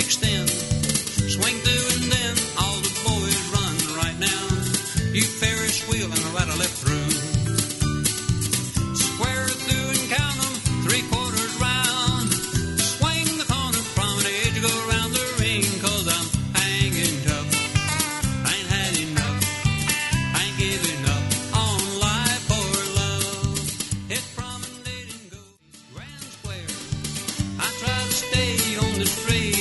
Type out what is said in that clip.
extend. Swing through and then all the boys run right now. You Ferris wheel and a right or left through. Square through and count them, 3/4 round. Swing the corner promenade, you go around the ring, 'cause I'm hanging tough. I ain't had enough, I ain't giving up on life or love. Hit promenade and go grand square. I try to stay on the straight